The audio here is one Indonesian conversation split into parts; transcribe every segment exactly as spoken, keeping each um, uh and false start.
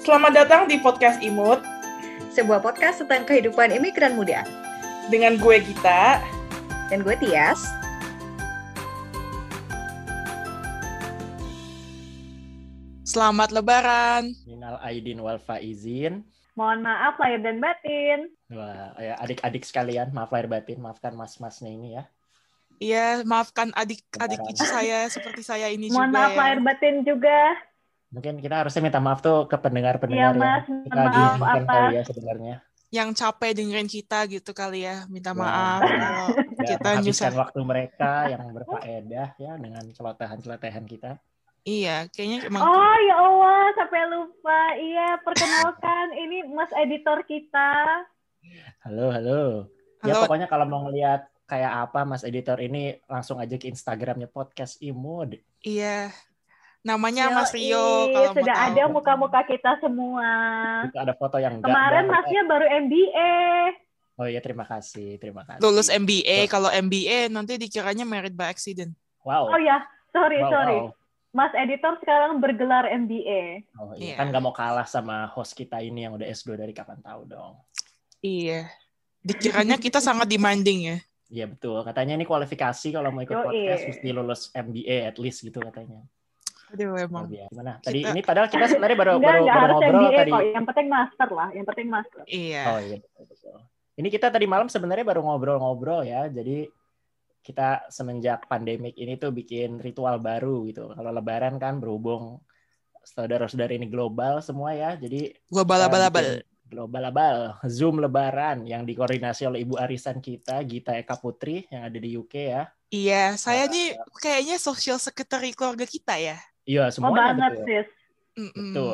Selamat datang di Podcast Imut, sebuah podcast tentang kehidupan imigran muda. Dengan gue Gita dan gue Tias. Selamat Lebaran. Minal aidin wal faizin. Mohon maaf lahir dan batin. Wah, ya adik-adik sekalian, maaf lahir batin, maafkan mas-masnya ini ya. Iya, maafkan adik-adik itu saya seperti saya ini Mohon juga. Mohon maaf ya. lahir batin juga. Mungkin kita harusnya minta maaf tuh ke pendengar-pendengar ya, mas, yang kita maaf, diinginkan apa? kali ya sebenarnya. Yang capek dengerin kita gitu kali ya, minta Ya, maaf kalau kita menghabiskan nyusah. waktu mereka yang berfaedah ya dengan celotehan-celotehan kita. Iya, kayaknya emang. Oh ya Allah, sampai lupa. Iya, perkenalkan ini Mas editor kita. Halo, halo. Ya Halo. pokoknya kalau mau ngeliat kayak apa Mas editor ini langsung aja ke Instagramnya Podcast Imut. Iya. Namanya Yoi, Mas Rio kalau sudah mau ada tahu. muka-muka kita semua. Itu ada foto yang enggak. Kemarin banget. Masnya baru M B A. Oh iya, terima kasih, terima kasih. Lulus M B A, Oh. kalau M B A nanti dikiranya married by accident. Wow. Oh ya, sorry, Wow, sorry. wow. Mas editor sekarang bergelar M B A. Oh iya, Iya. kan nggak mau kalah sama host kita ini yang udah S dua dari kapan tahu dong. Iya. Dikiranya kita sangat demanding ya. Iya betul, katanya ini kualifikasi kalau mau ikut Yoi. podcast mesti lulus M B A at least gitu katanya. Aduh emang. Luar biasa. Gimana? Tadi Kita- ini padahal kita sebenarnya baru Enggak, baru, enggak baru harus ngobrol M B A tadi. kok. Yang penting master lah, yang penting master. Iya. Oh iya betul, betul. Ini kita tadi malam sebenarnya baru ngobrol-ngobrol ya. Jadi kita semenjak pandemik ini tuh bikin ritual baru gitu. Kalau Lebaran kan berhubung saudara-saudara ini global semua ya. Jadi Gua kita bala-bala-bal. bikin global abal Zoom Lebaran yang dikoordinasi oleh Ibu Arisan kita Gita Eka Putri yang ada di U K ya. Iya, saya Uh, nih kayaknya social secretary keluarga kita ya. Iya Oh semuanya banget, betul. sis. Mm-mm. Betul.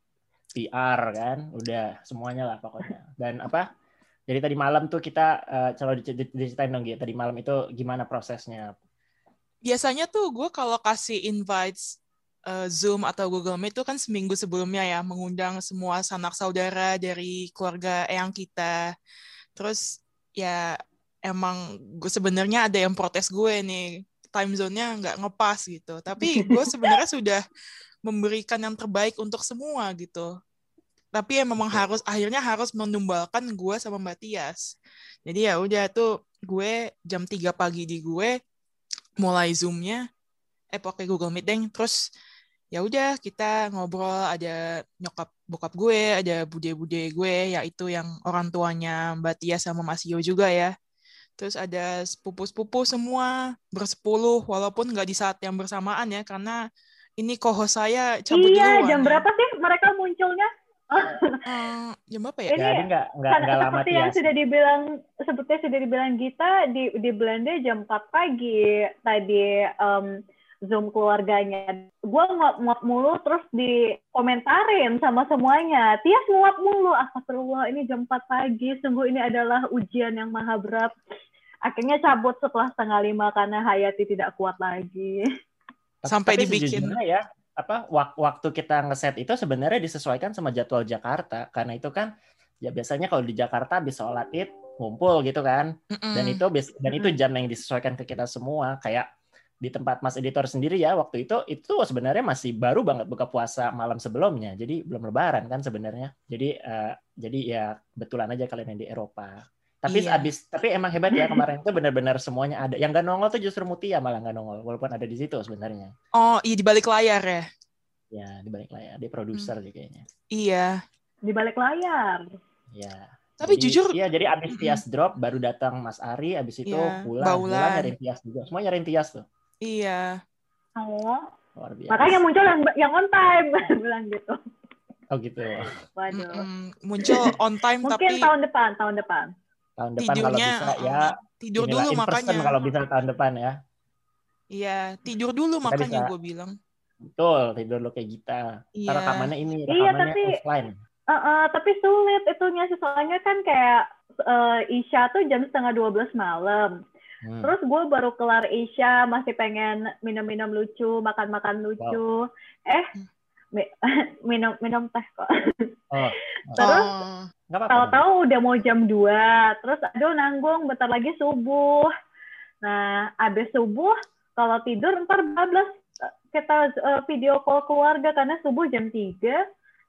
P R kan, udah semuanya lah pokoknya. Dan apa? Jadi tadi malam tuh kita uh, coba dic- diceritain dong gitu. Tadi malam itu gimana prosesnya? Biasanya tuh gue kalau kasih invites uh, Zoom atau Google Meet itu kan seminggu sebelumnya ya, mengundang semua sanak saudara dari keluarga eyang kita. Terus ya emang gue sebenarnya ada yang protes gue nih, time zone-nya nggak ngepas gitu. Tapi gue sebenarnya sudah memberikan yang terbaik untuk semua gitu. Tapi ya memang harus akhirnya harus menumbalkan gue sama Mbak Tias. Jadi ya udah tuh gue jam tiga pagi di gue mulai Zoom-nya, eh pakai Google Meeting, terus ya udah kita ngobrol, ada nyokap bokap gue, ada bude-bude gue, yaitu yang orang tuanya Mbak Tias sama Mas Yo juga ya. Terus ada sepupu-sepupu semua bersepuluh, walaupun nggak di saat yang bersamaan ya, karena ini co-host saya cabut Iya, duluan. jam ya. berapa sih mereka munculnya? Eh, jam berapa ya? Ini Jadi nggak nggak Karena nggak lama seperti yang Tias. sudah dibilang seperti sudah dibilang Gita di di Belanda jam empat pagi tadi um, Zoom keluarganya. Gua nguap-nguap mulu terus dikomentarin sama semuanya. Tias nguap mulu. Astagfirullah, ini jam empat pagi. Sungguh ini adalah ujian yang maha berat. Akhirnya cabut setelah setengah lima karena Hayati tidak kuat lagi. Sampai Tapi dibikin. sejujurnya ya, apa wak- waktu kita ngeset itu sebenarnya disesuaikan sama jadwal Jakarta karena itu kan ya biasanya kalau di Jakarta bisa sholat Id ngumpul gitu kan. Mm-mm. Dan itu bis- dan itu jam yang disesuaikan ke kita semua. Kayak di tempat Mas editor sendiri ya waktu itu itu sebenarnya masih baru banget buka puasa malam sebelumnya. Jadi belum lebaran kan sebenarnya. Jadi eh, jadi ya betulan aja kalian yang di Eropa. Tapi Iya. abis tapi emang hebat ya kemarin itu benar-benar semuanya ada. Yang gak nongol tuh justru Mutia malah gak nongol walaupun ada di situ sebenarnya. Oh, iya di balik layar ya. Ya di balik layar dia produser dia kayaknya. Iya. Di balik layar. Ya. Tapi Jadi- jujur- iya jadi abis Mm-mm. Tias drop baru datang Mas Ari, abis itu Iya, Bulan, Baulan. Bulan nyariin Tias juga. Semua nyariin Tias tuh. Iya. Oh, Luar biasa. makanya muncul yang yang on time bilang gitu. Oh gitu. Waduh. Mm-mm. Muncul on time Mungkin tapi tahun depan, tahun depan. Tahun depan kalau tidurnya bisa ya uh, tidur inilah, dulu in person makanya. kalau bisa tahun depan ya. Iya, tidur dulu Kita makanya bisa. gue bilang. Betul, tidur lo kayak kita. Iya. Ntar rekamannya ini, Iya, rekamannya tapi- offline. Uh, uh, tapi sulit itunya sih, soalnya kan kayak uh, Isya tuh jam setengah dua belas malam. Hmm. Terus gue baru kelar Isya, masih pengen minum-minum lucu, makan-makan lucu. Eh, mi- minum minum teh kok. Oh, Terus Oh, nggak apa-apa. tahu-tahu udah mau jam dua. Terus aduh nanggung, bentar lagi subuh. Nah, abis subuh kalau tidur ntar bablas kita uh, video call keluarga karena subuh jam tiga.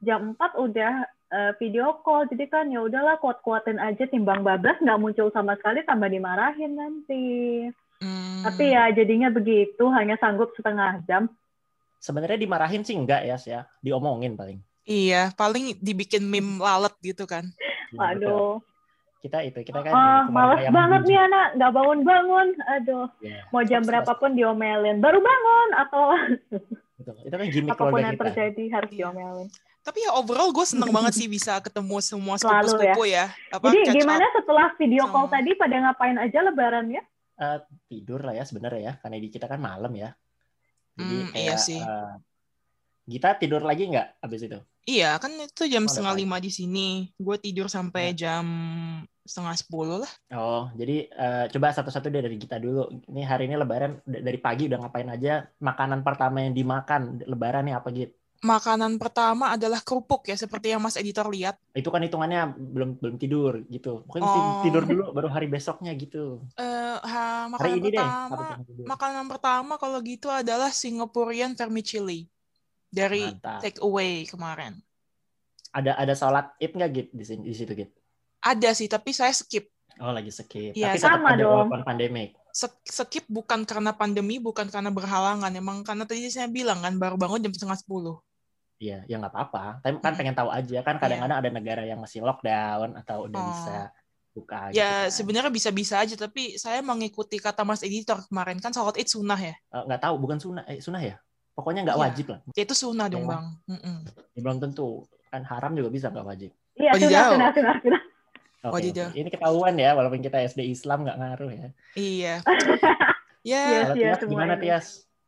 jam empat udah uh, video call. Jadi kan ya udahlah kuat-kuatin aja, timbang bablas nggak muncul sama sekali tambah dimarahin nanti. Hmm. Tapi ya jadinya begitu, hanya sanggup setengah jam. Sebenarnya dimarahin sih enggak ya, ya diomongin paling. Iya, paling dibikin meme lalat gitu kan. Waduh. Kita itu, kita kan oh, males banget nih anak, nggak bangun-bangun. Aduh, yeah. Mau jam Fox berapapun diomelin. Baru bangun atau Betul. Itu kan gimmick apapun keluarga yang kita. terjadi harus diomelin. Tapi ya overall gue seneng banget sih bisa ketemu semua sepupu-sepupu ya. ya. Apa, jadi gimana setelah video call sama... tadi pada ngapain aja lebaran ya? Uh, tidur lah ya sebenarnya ya, karena di kita kan malam ya. Jadi hmm, kayak iya sih. Uh, kita tidur lagi nggak abis itu? Iya, kan itu jam oh, setengah lima di sini. Gue tidur sampai ya. jam setengah sepuluh lah. Oh, jadi uh, coba satu-satu deh dari kita dulu. Ini hari ini lebaran, dari pagi udah ngapain aja? Makanan pertama yang dimakan lebaran nih apa gitu? Makanan pertama adalah kerupuk ya, seperti yang Mas Editor lihat. Itu kan hitungannya belum belum tidur gitu. Mungkin oh. tidur dulu baru hari besoknya gitu. Uh, ha, makanan hari ini pertama, deh, makanan pertama kalau gitu adalah Singaporean vermicelli dari Mantap. Take Away kemarin. Ada ada sholat Id nggak gitu di sini di situ gitu? Ada sih, tapi saya skip. Oh, lagi skip. Ya, tapi tetap ada walaupun pandemik. Skip bukan karena pandemi, bukan karena berhalangan. Emang karena tadi saya bilang kan baru bangun jam setengah sepuluh. Iya, ya nggak apa-apa. Tapi kan pengen tahu aja kan kadang-kadang yeah. ada negara yang masih lockdown atau udah oh. bisa buka. Ya gitu kan. Sebenarnya bisa-bisa aja, tapi saya mengikuti kata Mas Editor kemarin kan sholat Id sunnah ya. Uh, nggak tahu, bukan sunnah, eh, sunnah ya. Pokoknya nggak yeah. wajib lah. Ya, itu sunnah dong ya, bang. Ya, belum tentu kan haram juga bisa nggak wajib. Iya sunnah, sunnah, sunnah, sunnah. Oke, okay, ini ketahuan ya, walaupun kita S D Islam nggak ngaruh ya. Iya. Ya. Kalau Tias, gimana Tias?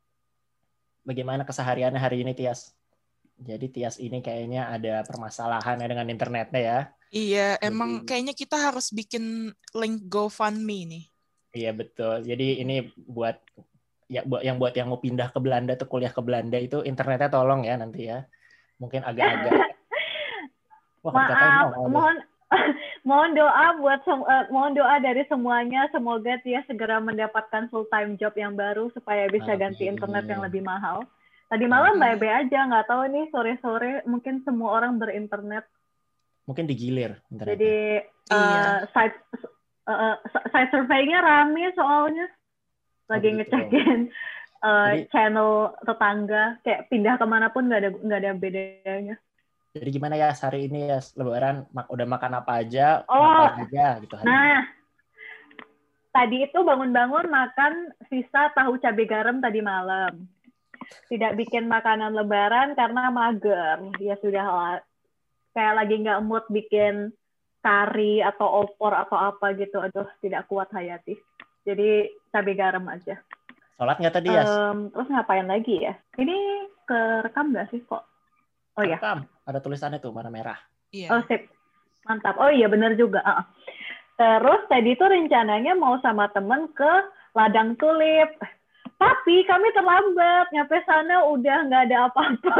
Bagaimana kesehariannya hari ini Tias? Jadi Tias ini kayaknya ada permasalahan ya dengan internetnya ya. Iya, emang Jadi, kayaknya kita harus bikin link GoFundMe nih. Iya betul. Jadi ini buat ya buat yang buat yang mau pindah ke Belanda atau kuliah ke Belanda itu internetnya tolong ya nanti ya. Mungkin agak-agak. Wah, maaf, mohon mohon doa buat uh, mohon doa dari semuanya, semoga Tia segera mendapatkan full time job yang baru supaya bisa Amin. ganti internet yang lebih mahal. Tadi malam baik-baik aja, nggak tahu nih sore-sore mungkin semua orang berinternet. Mungkin digilir internetnya. Jadi uh, iya. site uh, site survey-nya rame soalnya. Lagi oh, ngecekin uh, Jadi, channel tetangga, kayak pindah kemanapun nggak ada nggak ada bedanya. Jadi gimana ya hari ini ya lebaran udah makan apa aja, oh, apa aja gitu. Hari nah, ini. Tadi itu bangun-bangun makan sisa tahu cabai garam tadi malam. Tidak bikin makanan lebaran karena mager. Ya sudah lah. Kayak lagi nggak mood bikin kari atau opor atau apa gitu. Aduh, tidak kuat Hayati. Jadi cabai garam aja. Sholat nggak tadi ya? Um, terus ngapain lagi ya? Ini kerekam nggak sih kok? Oh ya. Ada tulisannya tuh warna merah. Iya. Oh sip. Mantap. Oh iya benar juga. Uh. Terus tadi tuh rencananya mau sama temen ke ladang tulip. Tapi kami terlambat. Nyampe sana udah nggak ada apa-apa.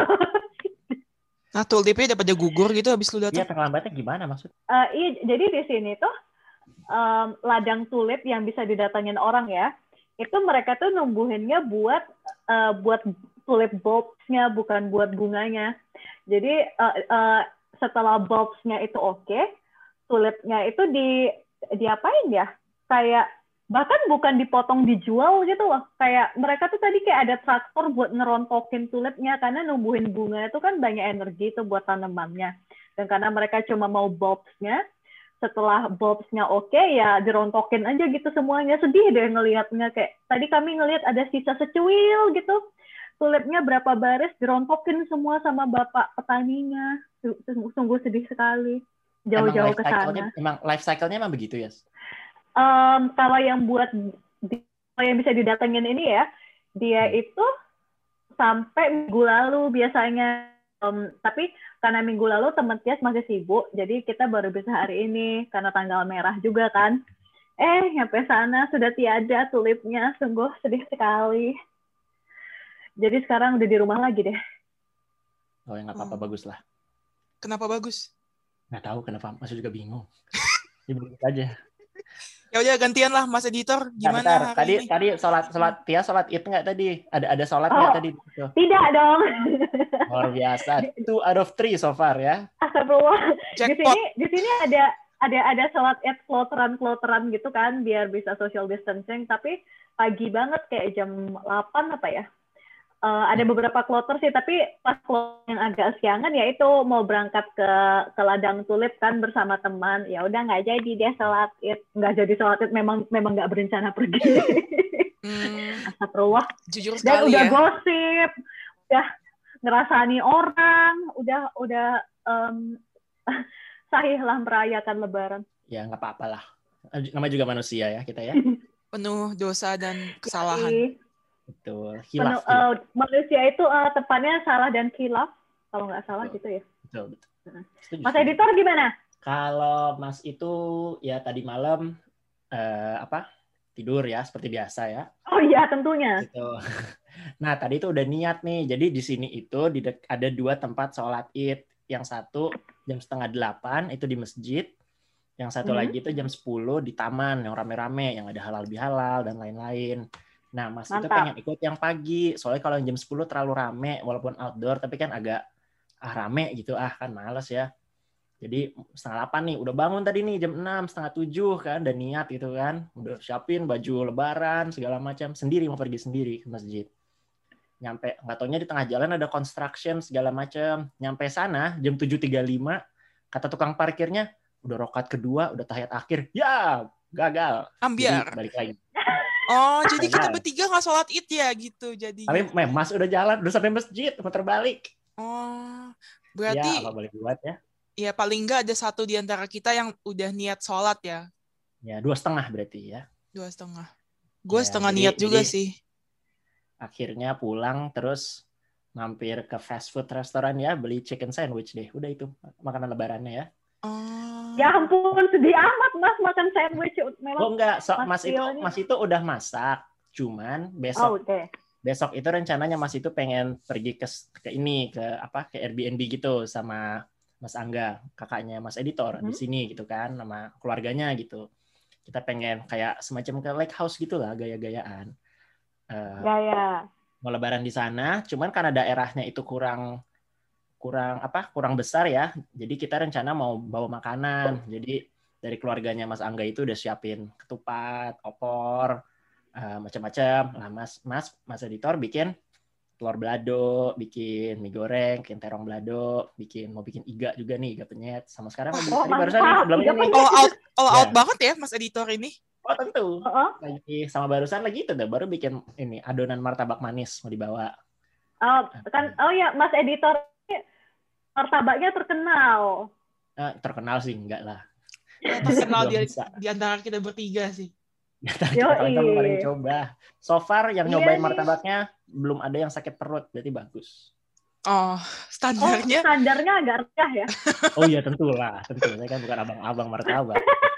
Nah tulipnya udah pada gugur gitu habis lu datang. Iya terlambatnya gimana maksud? Uh, iya, jadi di sini tuh um, ladang tulip yang bisa didatangin orang ya. Itu mereka tuh numbuhinnya buat uh, buat tulip bulbs-nya, bukan buat bunganya. Jadi uh, uh, setelah bulbs-nya itu oke, okay, tulipnya itu di diapain ya? Kayak bahkan bukan dipotong dijual gitu loh. Kayak mereka tuh tadi kayak ada traktor buat ngerontokin tulipnya karena numbuhin bunga itu kan banyak energi tuh buat tanamannya. Dan karena mereka cuma mau bulbs-nya, setelah bulbs-nya oke okay, ya dirontokin aja gitu semuanya. Sedih deh ngelihatnya, kayak tadi kami ngelihat ada sisa secuil gitu. Tulipnya berapa baris dirontokin semua sama bapak petaninya. Sungguh sedih sekali. Jauh-jauh ke sana. Emang life cycle-nya emang begitu ya? Um, kalau yang buat kalau yang bisa didatengin ini ya, dia hmm. itu sampai minggu lalu biasanya. Um, tapi karena minggu lalu teman Tias masih sibuk, jadi kita baru bisa hari ini karena tanggal merah juga kan. Eh, nyampe sana sudah tiada tulipnya. Sungguh sedih sekali. Jadi sekarang udah di rumah lagi deh. Oh, yang nggak apa-apa, hmm. bagus lah. Kenapa bagus? Nggak tahu kenapa, masih juga bingung. Ibu aja. Ya udah gantian lah Mas Editor. Nah, Gimana bentar. hari Tadi ini? tadi sholat sholat Tia sholat id nggak tadi? Ada ada sholat nggak Oh, tadi? Tuh. tidak dong. Luar biasa. Two out of three so far ya. Astagfirullah. Di Jackpot. sini di sini ada ada ada sholat id kloteran-kloteran gitu kan biar bisa social distancing, tapi pagi banget kayak jam delapan apa ya? Uh, ada beberapa kloter sih, tapi pas kloter yang agak siangan ya itu mau berangkat ke ke ladang tulip kan bersama teman. Ya udah nggak jadi dia sholat id, nggak jadi sholat id, memang memang nggak berencana pergi. Hmm, Astagfirullah. jujur Dan sekali udah ya. gosip, udah ngerasani orang, udah udah um, sahih lah merayakan Lebaran. Ya nggak apa-apa lah. Namanya juga manusia ya kita ya. Penuh dosa dan kesalahan. Jadi, Betul. penuh, Hilaf. uh, manusia itu uh, tepatnya salah dan khilaf, kalau nggak salah Betul. gitu ya. Betul, betul. Setuju, Mas setuju. Editor gimana? Kalau Mas itu ya tadi malam eh, apa tidur ya seperti biasa ya. Oh iya tentunya. Gitu. Nah tadi itu udah niat nih. Jadi di sini itu di dek- ada dua tempat sholat id. Yang satu jam setengah delapan itu di masjid. Yang satu Hmm. lagi itu jam sepuluh di taman yang rame-rame yang ada halal bihalal dan lain-lain. Nah Mas itu Mantap. pengen ikut yang pagi. Soalnya kalau yang jam sepuluh terlalu rame walaupun outdoor tapi kan agak ah rame gitu ah kan males ya. Jadi setengah delapan nih, udah bangun tadi nih jam enam, setengah tujuh kan, dan niat gitu kan. Udah siapin baju lebaran, segala macam. Sendiri, mau pergi sendiri ke masjid. Nyampe, nggak taunya di tengah jalan ada construction, segala macam. Nyampe sana, jam tujuh tiga puluh lima, kata tukang parkirnya, udah rokat kedua, udah tahiyat akhir. Ya, gagal. Ambiar. Jadi balik lagi. Oh, jadi kita Gagal. bertiga nggak sholat id ya gitu jadi. Tapi meh, Mas udah jalan, udah sampai masjid, muter balik. Oh, Ya, berarti apa boleh buat ya. ya paling nggak ada satu di antara kita yang udah niat sholat ya. Ya, dua setengah berarti ya. Dua setengah. Gue Ya, setengah jadi- niat juga jadi- sih. Akhirnya pulang terus mampir ke fast food restoran ya, beli chicken sandwich deh. Udah itu makanan lebarannya ya. Oh. Ya ampun, sedih amat Mas makan sandwich. Oh Memang. enggak, so, Mas Mas itu Tio ini- Mas itu udah masak. Cuman Oh besok oke. besok itu rencananya Mas itu pengen pergi ke ke ini ke apa ke Airbnb gitu sama Mas Angga, kakaknya Mas Editor di Hmm. sini gitu kan sama keluarganya gitu. Kita pengen kayak semacam ke lake house gitulah gaya-gayaan. Eh, Ya ya. mau lebaran di sana, cuman karena daerahnya itu kurang kurang apa kurang besar ya, jadi kita rencana mau bawa makanan. Jadi dari keluarganya Mas Angga itu udah siapin ketupat, opor, eh, macam-macam. Lah Mas Mas Mas Editor bikin telur balado, bikin mie goreng, bikin terong balado, bikin mau bikin iga juga nih, iga penyet. Sama sekarang lagi Oh, tadi barusan mantap. belum Iga ini. penyet. All out, all Ya. out banget ya Mas Editor ini. Oh tentu. Oh, Lagi sama barusan lagi itu deh, baru bikin ini adonan martabak manis mau dibawa. oh, kan oh ya Mas Editor ini martabaknya terkenal. Eh, terkenal sih enggak lah. Ya, terkenal Belum di, bisa. di antara kita bertiga sih. Yoi. Kita belum ada yang coba. So far yang Iya nyobain nih. martabaknya belum ada yang sakit perut, berarti bagus. Oh, Oh, standarnya. standarnya agak rendah ya. Oh iya tentulah, tentu. Saya kan bukan abang-abang martabak.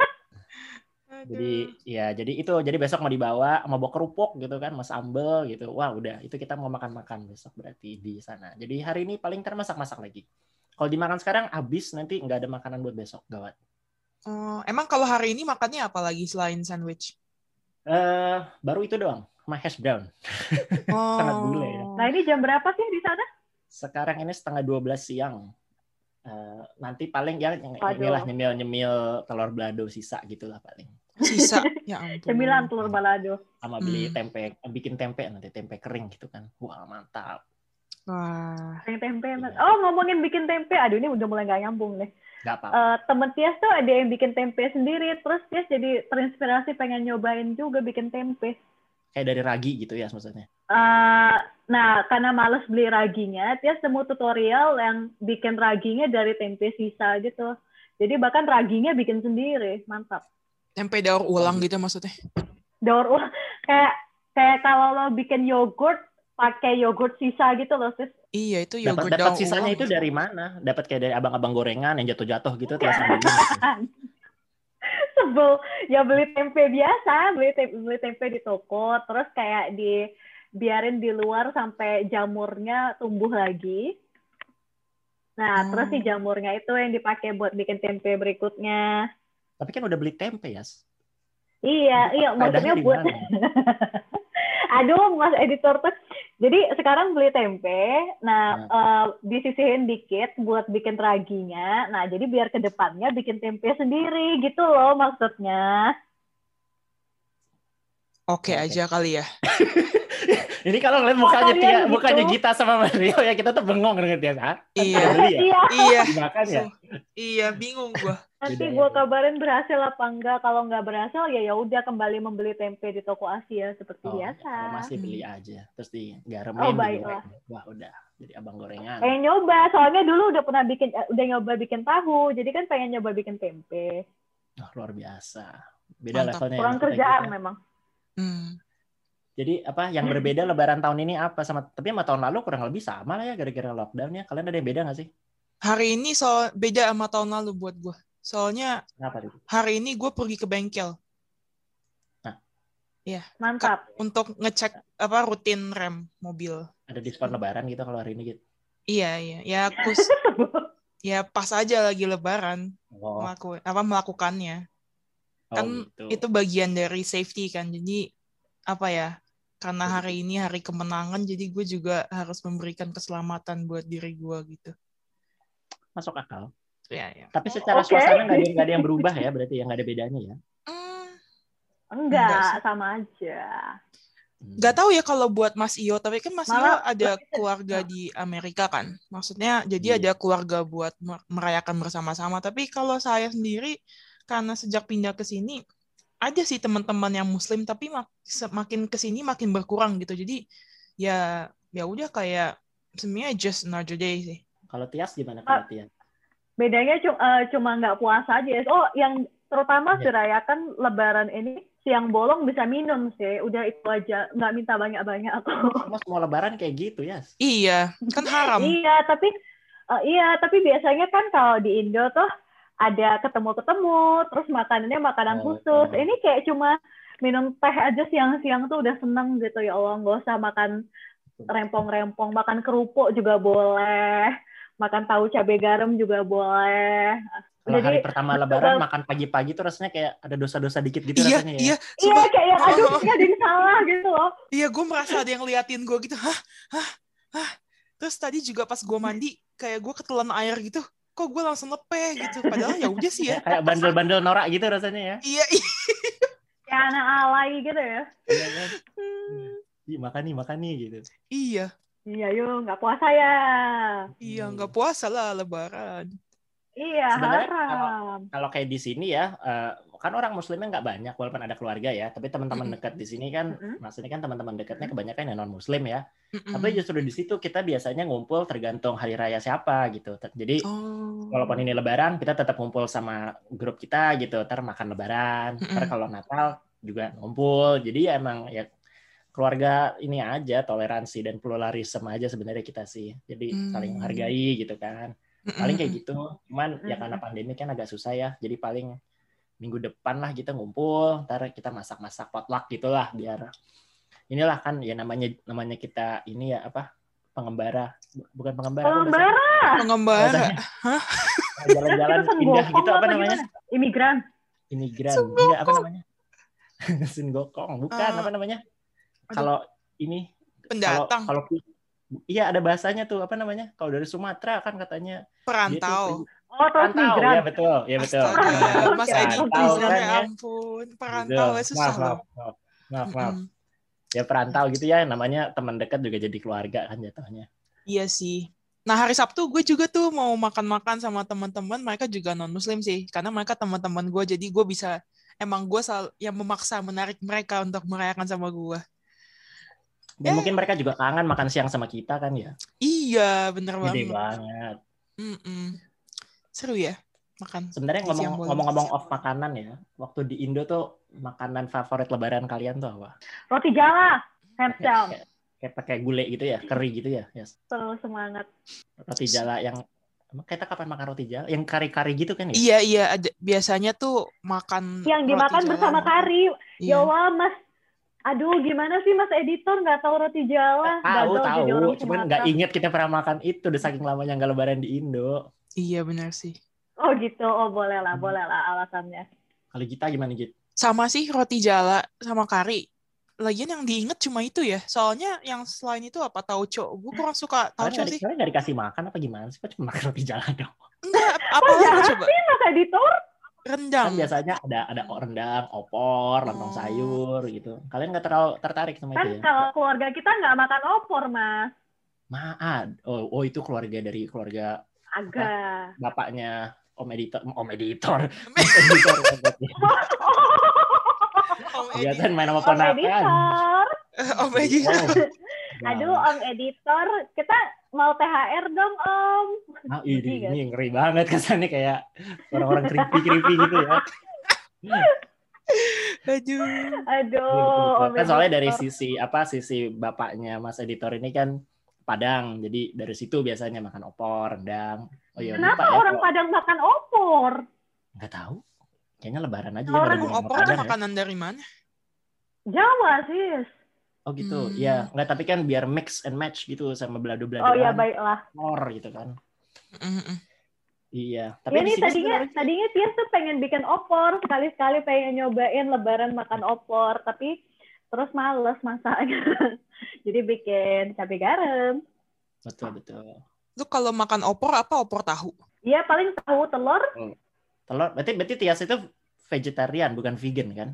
Jadi ya jadi itu jadi besok mau dibawa mau bawa kerupuk gitu kan, mas sambel gitu. Wah udah itu kita mau makan-makan besok berarti di sana. Jadi hari ini paling ntar masak-masak lagi. Kalau dimakan sekarang habis nanti nggak ada makanan buat besok, gawat. Oh, emang kalau hari ini makannya apa lagi selain sandwich? Eh baru itu doang, sama hash brown. Oh. Sangat bule ya. Nah ini jam berapa sih di sana? Sekarang ini setengah dua belas siang. Eh, nanti paling ya Waduh. inilah nyemil-nyemil telur balado sisa gitulah paling. Sisa, ya ampun. Cemilan telur balado. Sama beli Hmm. tempe, bikin tempe nanti tempe kering gitu kan. Wah mantap. Wah. Yang tempe. Mas. Iya. Oh ngomongin bikin tempe, aduh ini udah mulai nggak nyambung nih. Gak apa-apa. Eh, temen Tias tuh ada yang bikin tempe sendiri, terus Tias jadi terinspirasi pengen nyobain juga bikin tempe. Kayak dari ragi gitu ya maksudnya. Eh, nah, karena males beli raginya, Tias nemu tutorial yang bikin raginya dari tempe sisa gitu. Jadi bahkan raginya bikin sendiri, mantap. Tempe daur ulang gitu maksudnya. Daur ulang kayak kayak kalau lo bikin yogurt pakai yogurt sisa gitu loh, sis. Iya, itu Dapat yogurt dapat daur sisanya ulang. itu dari mana? Dapat kayak dari abang-abang gorengan yang jatuh-jatuh gitu Tias ambilin. Gitu. Sebel, ya beli tempe biasa, beli tempe, beli tempe di toko, terus kayak di biarin di luar sampai jamurnya tumbuh lagi. Nah, Hmm. terus si jamurnya itu yang dipakai buat bikin tempe berikutnya. Tapi kan udah beli tempe ya. Iya, iya maksudnya Faedahnya di buat mana? aduh Mas editor tuh. Jadi sekarang beli tempe, nah Nah, eh, disisihin dikit buat bikin raginya. Nah, jadi biar ke depannya bikin tempe sendiri gitu loh maksudnya. Oke oke. aja kali ya. Ini kalau ngeliat Kalau mukanya kalian Tia, gitu, mukanya Gita sama Mario ya kita tuh bengong dengan Tia. Hah? Kan Iya. udah beli ya? iya. Iya. Dimakan ya? So, iya, bingung gua. Nanti Beda ya, gue beda. kabarin berhasil apa enggak. Kalau nggak berhasil ya ya udah kembali membeli tempe di toko Asia seperti Oh, biasa. kalau masih beli Hmm. aja. Terus Oh digaremin, baiklah. digoreng. Wah, udah. Jadi abang gorengan. Pengen nyoba, soalnya dulu udah pernah bikin, eh, udah nyoba bikin tahu. Jadi kan pengen nyoba bikin tempe. Oh, luar biasa. Beda Mantap. levelnya Kurang sama kita kerjaan Gita. memang. Hmm. Jadi apa yang berbeda Lebaran tahun ini apa sama tapi sama tahun lalu kurang lebih sama lah ya gara-gara lockdown ya. Kalian ada yang beda nggak sih? Hari ini so beda sama tahun lalu buat gua. Soalnya Kenapa tuh? hari ini gue pergi ke bengkel. Nah, Iya. Mantap. Ka- untuk ngecek apa rutin rem mobil. ada diskon Lebaran gitu kalau hari ini gitu. Iya, iya. Ya aku s- ya pas aja lagi lebaran Oh, melaku, apa melakukannya. oh Kan gitu. itu bagian dari safety kan. Jadi apa ya? Karena Jadi, hari ini hari kemenangan, jadi gue juga harus memberikan keselamatan buat diri gue gitu. masuk akal. Ya, ya. Tapi secara Oke. suasana nggak ada, nggak ada yang berubah ya berarti ya nggak ada bedanya ya. Hmm, Enggak, Enggak sih. sama aja. Hmm. Gak tahu ya kalau buat Mas Iyo, tapi kan Mas Iyo Malah ada lebih- keluarga di Amerika kan. Maksudnya jadi Iya. ada keluarga buat mer- merayakan bersama-sama. Tapi kalau saya sendiri, karena sejak pindah ke sini, ada sih teman-teman yang Muslim, tapi mak- semakin ke sini makin berkurang gitu. Jadi ya ya udah kayak sebenarnya just another day sih. Kalau Tias gimana kalau Tias? bedanya cuma cuma nggak puasa aja. Oh, yang terutama Iya. dirayakan Lebaran ini siang bolong bisa minum sih. Udah itu aja, nggak minta banyak-banyak aku. Semua semua Lebaran kayak gitu ya. Iya, kan haram. Iya, tapi eh, iya, tapi biasanya kan kalau di Indo tuh ada ketemu-ketemu, terus makanannya makanan Oh. khusus. Ini kayak cuma minum teh aja siang-siang tuh udah seneng gitu ya Allah. Nggak usah makan rempong-rempong, makan kerupuk juga boleh, makan tahu cabai garam juga boleh. Kalau Jadi hari pertama Lebaran makan pagi-pagi tuh rasanya kayak ada dosa-dosa dikit gitu Iya, rasanya ya. iya. iya Sumpah. kayak yang aduh Oh. ini ada yang salah gitu loh. Iya, gue merasa ada yang liatin gue gitu. Hah? Hah? Hah? Terus tadi juga pas gue mandi, kayak gue ketelan air gitu. Kok gue langsung lepeh gitu. Padahal ya udah sih ya. Kayak bandel-bandel norak gitu rasanya ya. Iya, iya. Kayak anak alay gitu ya. Iya kan? Ih, makan nih, makan nih gitu. Iya. Iya yuk nggak puasa ya. Iya, nggak puasa lah Lebaran. Iya Sebenarnya haram. Kalau kayak di sini ya, eh, kan orang Muslimnya nggak banyak, walaupun ada keluarga ya. Tapi teman-teman Mm-mm. dekat di sini kan, Mm-mm. maksudnya kan teman-teman dekatnya kebanyakan yang non Muslim ya. Mm-mm. Tapi justru di situ kita biasanya ngumpul tergantung hari raya siapa gitu. Jadi Oh. walaupun ini Lebaran, kita tetap ngumpul sama grup kita gitu. Ntar makan Lebaran. Ntar Mm-mm. kalau Natal juga ngumpul. Jadi ya emang ya keluarga ini aja, toleransi dan pluralisme aja sebenarnya kita sih. Jadi Hmm. saling menghargai gitu kan. Paling kayak gitu. Cuman ya karena pandemi kan agak susah ya. Jadi paling minggu depan lah kita ngumpul. Ntar kita masak-masak potluck gitulah biar inilah kan ya namanya namanya kita ini ya apa pengembara bukan pengembara apa Pengembara. bahasanya? Pengembara. Bahasanya. Jalan-jalan Itu indah senggokong gitu apa apa namanya? gimana? Imigran. Imigran. Enggak apa namanya? Senggokong. Bukan Uh, apa namanya? aduh. Kalau ini kalau Pendatang. kalau iya ada bahasanya tuh apa namanya? Kalau dari Sumatera kan katanya dia tuh Perantau. Oh terus perantau migran. ya betul ya betul. Astaga, Mas Oke, editor, Perantau kan ya ya. ampun. Gitu. Perantau ya susah Maaf, loh. maaf, maaf, maaf, maaf. Mm-mm. Ya perantau gitu ya, namanya teman dekat juga jadi keluarga kan jatuhnya. Iya sih. Nah, hari Sabtu gue juga tuh mau makan-makan sama teman-teman. Mereka juga non-muslim sih. Karena mereka teman-teman gue. Jadi gue bisa, emang gue selalu yang memaksa menarik mereka untuk merayakan sama gue. Dan Ya. mungkin mereka juga kangen makan siang sama kita kan ya. Iya, bener Gede banget. banget. Mm-mm. Seru ya makan. Sebenarnya di siang ngomong, bolong. ngomong-ngomong off makanan ya, waktu di Indo tuh makanan favorit Lebaran kalian tuh apa? Roti jala. Hands down. Kayak, kayak pakai gulai gitu ya, keri gitu ya, yes. Terus semangat. Roti jala yang emang kita kapan makan roti jala? Yang kari-kari gitu kan ya? Iya, iya. Ada, biasanya tuh makan Yang roti dimakan jala. bersama kari. Iya. Ya Allah Mas. Aduh gimana sih Mas editor nggak tahu roti jala? Tahu Gagal tahu, jadi orang cuman Sumatera. nggak inget kita pernah makan itu udah saking lamanya nggak Lebaran di Indo. Iya, benar sih. Oh gitu. Oh boleh lah, Hmm. boleh lah alasannya. Kalau kita gimana Git? Sama sih roti jala sama kari. Lagian yang diinget cuma itu ya. Soalnya yang selain itu apa tauco. Gue kurang suka Kalian tauco nggak di- sih. kalian nggak dikasih makan apa gimana sih? Kok cuma makan roti jala dong? Enggak, Kok apalagi jahat coba? sih Mas Editor? Rendang. Kan biasanya ada ada rendang, opor, lontong Oh. sayur gitu. Kalian nggak terlalu tertarik sama Kan itu ya? kalau keluarga kita nggak makan opor, Mas. Maad. Oh, oh itu keluarga dari keluarga Agak. bapaknya Om Editor, Om Editor, Mas Editor. Om Iya Edi. kan main sama Om ponakan. Editor. Om Edi. Oh. Aduh, Om Editor, kita mau T H R dong, Om. Ah, ini, Iya. ini ngeri banget kesannya kayak orang-orang creepy-creepy gitu ya. Aduh. Aduh, Om Kan soalnya dari Editor. sisi apa sisi bapaknya Mas Editor ini kan Padang, jadi dari situ biasanya makan opor, rendang. Oh iya, lupa Kenapa ya. orang kalau- Padang makan opor? Nggak tahu. Kayaknya Lebaran aja Orang ya. Emang orang opor Padang itu ya. makanan dari mana? Jawa, sis. Oh gitu. Hmm. Ya, nggak tapi kan biar mix and match gitu sama belado-belado Oh ya, baiklah. opor gitu kan. Mm-mm. Iya, tapi Ya di nih sini tadinya sebenarnya- tadinya Tias tuh pengen bikin opor, sekali-sekali pengen nyobain Lebaran makan opor, tapi terus males masaknya. Jadi bikin cabai garam. betul betul. Lu kalau makan opor apa opor tahu? Iya, paling tahu telur. Telur, berarti berarti Tias itu vegetarian bukan vegan kan?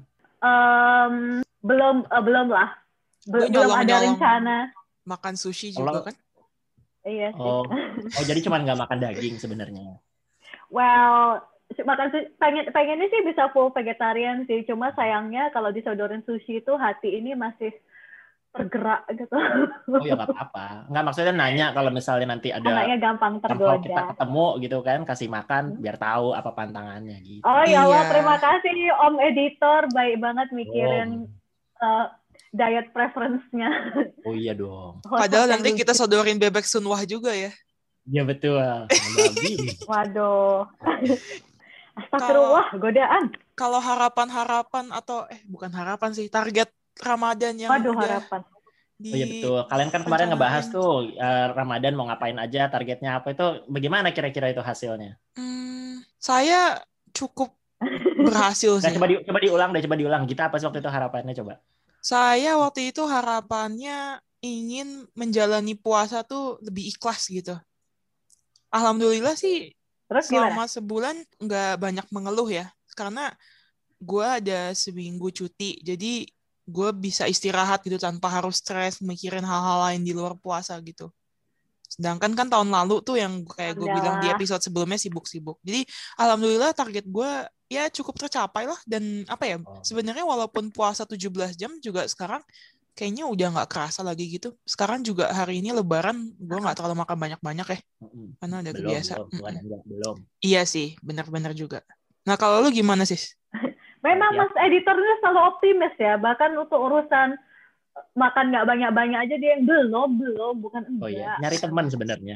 Em, belum eh, belum lah. Be- Gue belum ada nyolong-nyolong. rencana. Makan sushi Kalau- juga kan? Iya sih. Oh, oh jadi cuma nggak makan daging sebenarnya. Well, makan su- pengen pengennya sih bisa full vegetarian sih. Cuma sayangnya kalau disodorin sushi itu hati ini masih tergerak gitu. Oh ya nggak apa-apa. Nggak maksudnya nanya kalau misalnya nanti ada Anaknya gampang somehow kita tergoda. ketemu gitu kan, kasih makan biar tahu apa pantangannya gitu. Oh ya Allah, Iya. terima kasih Om Editor, baik banget mikirin Oh, uh, diet preference-nya. oh iya dong. Padahal Yang nanti lucu. kita sodorin bebek sunwah juga ya. Iya betul. Babi. Waduh. Astagfirullah, godaan. Kalau harapan-harapan atau eh bukan harapan sih, target Ramadan yang Waduh, udah harapan. di Oh iya betul. Kalian kan kemarin ngebahas rencanain. tuh eh, Ramadan mau ngapain aja, targetnya apa itu, bagaimana kira-kira itu hasilnya? Hmm, saya cukup berhasil Nah, sih. coba di, coba diulang deh, coba diulang. Kita apa sih waktu itu harapannya coba? Saya waktu itu harapannya ingin menjalani puasa tuh lebih ikhlas gitu. Alhamdulillah sih Terus gimana? selama sebulan nggak banyak mengeluh ya. Karena gue ada seminggu cuti, jadi gue bisa istirahat gitu tanpa harus stres mikirin hal-hal lain di luar puasa gitu. Sedangkan kan tahun lalu tuh yang kayak gue bilang di Alhamdulillah. episode sebelumnya sibuk-sibuk. Jadi alhamdulillah target gue ya cukup tercapai lah. Dan apa ya, Oh. sebenarnya walaupun puasa tujuh belas jam juga sekarang kayaknya udah nggak kerasa lagi gitu. Sekarang juga hari ini lebaran gue nggak terlalu makan banyak-banyak ya. Mm-mm. Karena udah Belum, kebiasa. belum, bukan Mm-mm. enggak, belum. Iya sih, benar-benar juga. Nah kalau lu gimana sis? Memang Ya. Mas Editor ini selalu optimis ya. Bahkan untuk urusan makan nggak banyak-banyak aja dia yang belum, belum, bukan Oh enggak. iya, nyari teman sebenarnya.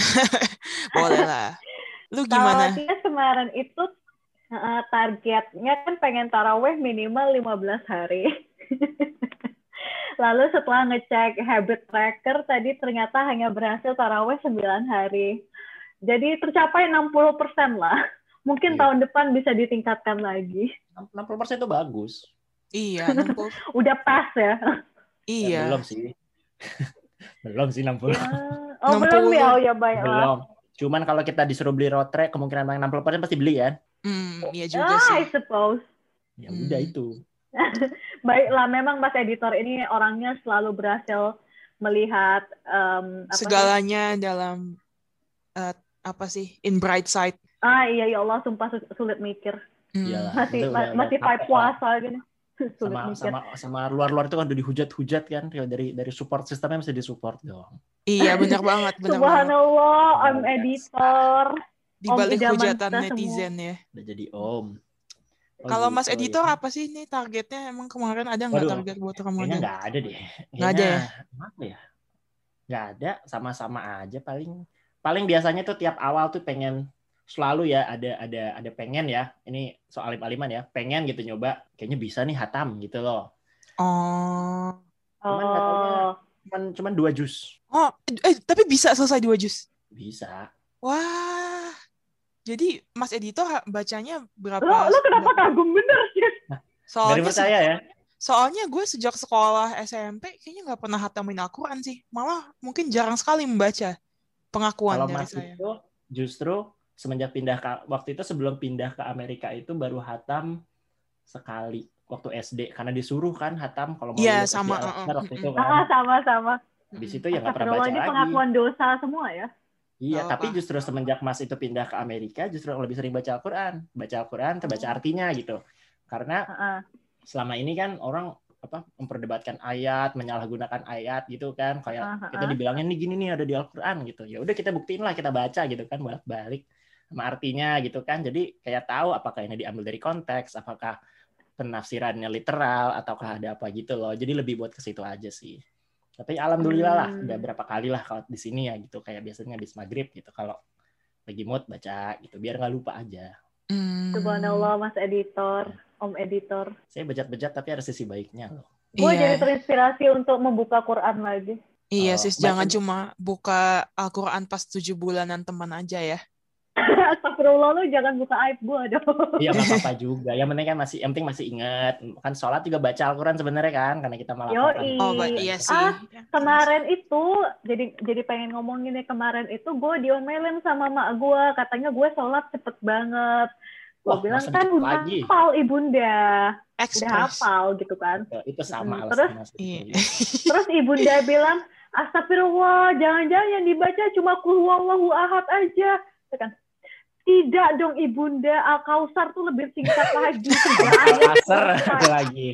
Boleh lah. Lu Kalau gimana? dia kemarin itu uh, targetnya kan pengen taraweh minimal lima belas hari. Lalu setelah ngecek habit tracker tadi ternyata hanya berhasil taraweh sembilan hari. Jadi tercapai enam puluh persen lah. Mungkin Iya. tahun depan bisa ditingkatkan lagi. enam puluh persen itu bagus. Iya, enam puluh. Udah pas ya. Ya, Iya. belum sih. belum sih enam puluh. Ya. Oh enam belum puluh. ya, oh ya baiklah. Belum. Cuman kalau kita disuruh beli road track, kemungkinan enam puluh persen pasti beli kan? Hmm, iya juga Ah, sih. I suppose. Ya udah Hmm. itu. Baiklah, memang Mas Editor ini orangnya selalu berhasil melihat um, apa sih? Segalanya dalam eh, apa sih? In bright side. Ah iya ya Allah, sumpah su- sulit mikir. Hmm. Iyalah. Masih Itu udah- ma- masih udah vibe capek puasa gini. Sulit sama mikir. sama sama luar-luar itu kan udah dihujat-hujat kan. Ya, dari dari support sistemnya mesti disupport dong. Iya, benar banget, benar banget. Subhanallah, Om Luar biasa. Editor. Di Om balik idaman hujatan kita netizen ya. Udah jadi om. Oh, Kalau Mas gitu, Editor ya. apa sih nih targetnya? Emang kemarin ada nggak Waduh, target buat Kayaknya Ramadan? nggak ada deh. Nggak ada ya? Kayaknya apa ya? Nggak ada, sama-sama aja paling. Paling biasanya tuh tiap awal tuh pengen selalu ya ada ada ada pengen ya. Ini soal alim-aliman ya. Pengen gitu nyoba. Kayaknya bisa nih hatam gitu loh. Oh. Cuman nggak taunya Oh, cuman cuman dua jus. Oh, eh tapi bisa selesai dua jus. Bisa. Wah. Jadi Mas Editor ha- bacanya berapa? lo lo kenapa berapa- kagum bener sih? Dari Soalnya percaya ya. Soalnya gue sejak sekolah S M P kayaknya nggak pernah hatamin Al-Quran sih. Malah mungkin jarang sekali membaca. Pengakuan Kalau dari Mas saya. itu justru semenjak pindah ke waktu itu sebelum pindah ke Amerika itu baru hatam sekali waktu S D karena disuruh kan hatam kalau mau Iya, lulus sama. S D Uh-uh. Al-Azhar waktu itu Ah, kan. sama-sama. Habis itu ya nggak pernah Astagfirullah, baca ini lagi. pengakuan dosa semua ya. Iya, Gak tapi apa-apa. justru semenjak Mas itu pindah ke Amerika justru lebih sering baca Al-Quran, baca Al-Quran, terbaca artinya gitu. Karena Uh-uh. selama ini kan orang apa memperdebatkan ayat, menyalahgunakan ayat gitu kan, kayak Uh-huh. kita dibilangin nih gini nih ada di Al-Qur'an gitu. Ya udah kita buktiin lah, kita baca gitu kan, balik-balik sama artinya gitu kan. Jadi kayak tahu apakah ini diambil dari konteks, apakah penafsirannya literal ataukah ada apa gitu loh. Jadi lebih buat ke situ aja sih. Tapi alhamdulillah lah, Hmm. udah berapa kali lah kalau di sini ya gitu, kayak biasanya habis maghrib gitu kalau lagi mood baca gitu, biar nggak lupa aja. Hmm. Subhanallah, Mas Editor, Om Editor. Saya bejat-bejat tapi ada sisi baiknya loh. Gue Iya. jadi terinspirasi untuk membuka Quran lagi. Iya Oh, sis, baca- jangan cuma buka Al-Quran pas tujuh bulanan teman aja ya. Astagfirullah, lu jangan buka aib gue dong. Iya nggak apa-apa juga. Yang penting kan masih, yang penting masih ingat. Kan sholat juga baca Al-Quran sebenarnya kan, karena kita melafalkan. Yoi. Oh, ba- iya sih. Ah, kemarin itu, jadi jadi pengen ngomongin nih, kemarin itu gue diomelin sama mak gue, katanya gue sholat cepet banget. Gue Wah, bilang masa kan dikit udah lagi. hafal ibunda, udah Ekspres. hafal gitu kan. Itu sama Hmm, alasan terus? Mas. Iya. Terus ibunda bilang, astagfirullah, jangan-jangan yang dibaca cuma qul huwallahu ahad aja. Saya kan, tidak dong ibunda, Al-Kausar tuh lebih singkat lagi. Tiga ayat Asar selesai. lagi.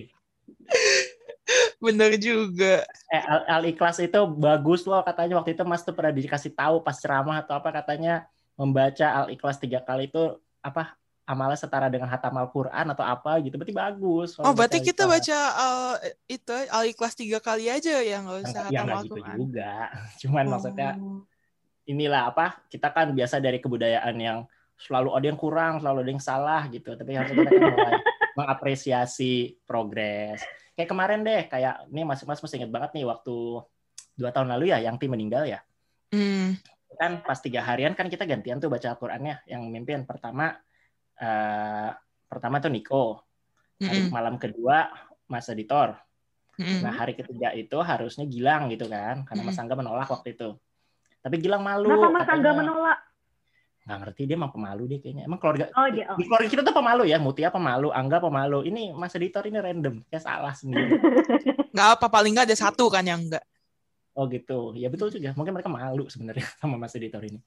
Bener juga. Eh, Al- Al-Ikhlas itu bagus loh katanya waktu itu Mas tuh pernah dikasih tahu pas ceramah atau apa, katanya membaca Al-Ikhlas tiga kali itu apa amalnya setara dengan hatam Al-Quran atau apa gitu, berarti bagus. Oh, kalau berarti baca kita Al-Ikhlas. baca uh, itu Al-Ikhlas tiga kali aja ya, nggak usah Ya hatam nggak gitu Al-Quran. juga. Cuman Oh. maksudnya inilah apa, kita kan biasa dari kebudayaan yang selalu ada yang kurang, selalu ada yang salah gitu. Tapi harusnya kita kan mulai mengapresiasi progres. Kayak kemarin deh, kayak nih Mas Mas masih ingat banget nih waktu dua tahun lalu ya, yang tim meninggal ya. Hmm. Kan pas tiga harian kan kita gantian tuh baca Al-Qur'annya. Yang mimpin pertama eh, pertama tuh Niko. Hari Mm-mm. malam kedua Mas Editor. Mm-mm. Nah, hari ketiga itu harusnya Gilang gitu kan, karena Mas Mm-mm. Angga menolak waktu itu. Tapi Gilang malu. Kenapa Mas Angga katanya. menolak? Nggak ngerti, dia emang pemalu deh kayaknya. Emang keluarga Oh, dia. Oh. di keluarga kita tuh pemalu ya. Mutia pemalu, Angga pemalu. Ini Mas Editor ini random, kayak salah sendiri. Nggak apa, paling nggak ada satu kan yang nggak. Oh gitu. Ya betul juga. Mungkin mereka malu sebenarnya sama Mas Editor ini.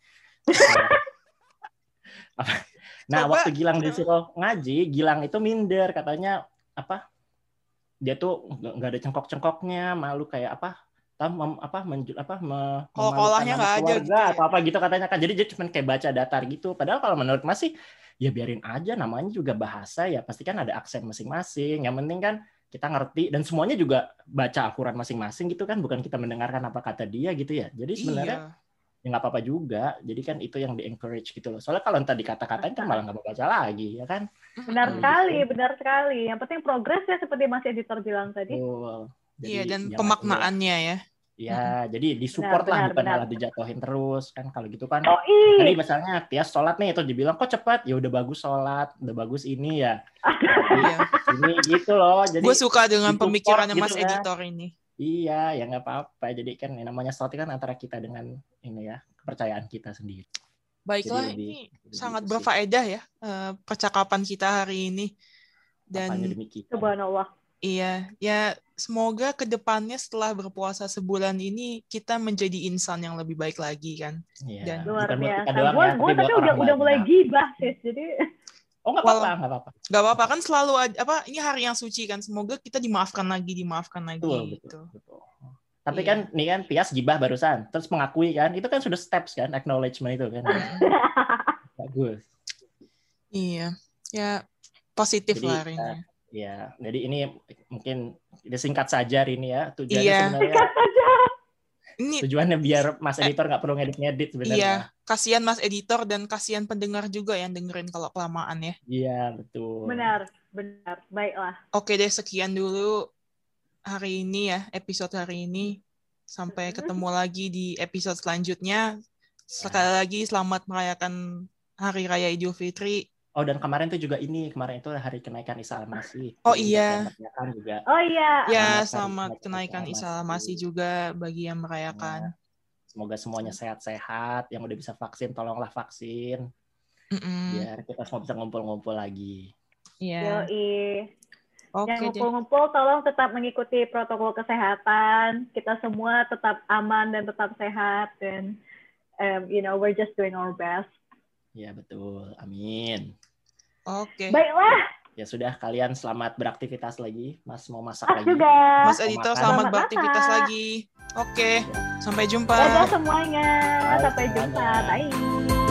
Nah, Coba. waktu Gilang disuruh ngaji, Gilang itu minder katanya apa? Dia tuh nggak nggak ada cengkok-cengkoknya, malu kayak apa? Tam, mem, apa menju, apa me, Kol-kolahnya memalukan nggak nama ada keluarga gitu ya? atau apa gitu katanya kan. Jadi dia cuma kayak baca datar gitu. Padahal kalau menurut Mas sih ya biarin aja, namanya juga bahasa ya, pasti kan ada aksen masing-masing. Yang penting kan kita ngerti dan semuanya juga baca Al-Quran masing-masing gitu kan, bukan kita mendengarkan apa kata dia gitu ya. Jadi sebenarnya Iya. ya nggak apa-apa juga. Jadi kan itu yang di-encourage gitu loh. Soalnya kalau entah dikata-katain kan malah nggak mau baca lagi, ya kan? Benar Hmm. sekali, benar sekali. Yang penting progres ya, seperti Mas Editor bilang tadi. Betul. Jadi Iya, dan jangan- pemaknaannya ya. Ya, jadi disupport Benar, lah, benar, bukan benar. malah dijatuhin terus kan. Kalau gitu kan, Oh, tadi ih. misalnya Tias sholat nih, itu dibilang kok cepat, ya udah bagus sholat, udah bagus ini ya, Iya. ini gitu loh. Jadi Gue suka dengan disupport pemikirannya gitu Mas kan. Editor ini. Iya, ya nggak apa-apa. Jadi kan yang namanya sholat kan antara kita dengan ini ya, kepercayaan kita sendiri. Baiklah, Jadi lebih- ini lebih sangat itu sih. berfaedah ya eh, percakapan kita hari ini. Apanya Dan demikian. Subhanallah. iya, ya semoga kedepannya setelah berpuasa sebulan ini kita menjadi insan yang lebih baik lagi kan. Iya. Dan- Luar Bukan buat biasa. kita doang Gue ya, gue tapi tapi buat udah orang udah mulai banyak. gibah sis. Jadi Oh nggak Well, apa-apa, nggak apa-apa. Gak apa-apa kan selalu ada, apa ini hari yang suci kan. Semoga kita dimaafkan lagi, dimaafkan lagi Betul, gitu. betul, betul. Tapi Iya. kan nih kan Pias gibah barusan, terus mengakui kan, itu kan sudah steps kan, acknowledgement itu kan. Bagus. Iya, ya positif Jadi, lah hari ini. Ya, jadi ini mungkin disingkat saja hari ini ya. Tujuannya Iya. sebenarnya Ini tujuannya biar Mas Editor nggak perlu ngedit-ngedit sebenarnya. iya, kasihan Mas Editor dan kasihan pendengar juga yang dengerin kalau kelamaan ya. Iya, betul. benar, benar. Baiklah. Oke deh, sekian dulu hari ini ya, episode hari ini. Sampai ketemu lagi di episode selanjutnya. Sekali lagi selamat merayakan Hari Raya Idul Fitri. Oh, dan kemarin tuh juga ini, kemarin itu hari kenaikan Isa Al-Masih. Oh Jadi iya. buat yang merayakan juga. Oh iya. Ya, Selamat hari selamat kenaikan kenaikan Isa Isa Al-Masih. Al-Masih juga bagi yang merayakan. Ya, semoga semuanya sehat-sehat. Yang udah bisa vaksin, tolonglah vaksin. Mm-mm. Biar kita semua bisa ngumpul-ngumpul lagi. Iya. Yoi. Oke Yang deh. ngumpul-ngumpul tolong tetap mengikuti protokol kesehatan. Kita semua tetap aman dan tetap sehat. Dan, um, you know, we're just doing our best. Ya, betul. Amin. Oke. Baiklah. Ya sudah, kalian selamat beraktivitas lagi. Mas mau masak Mas lagi. juga. Mas Adito, makan. selamat Selamat beraktivitas masak. lagi. Oke, sampai jumpa. Dadah semuanya. Bye Sampai jumpa. semuanya. Bye.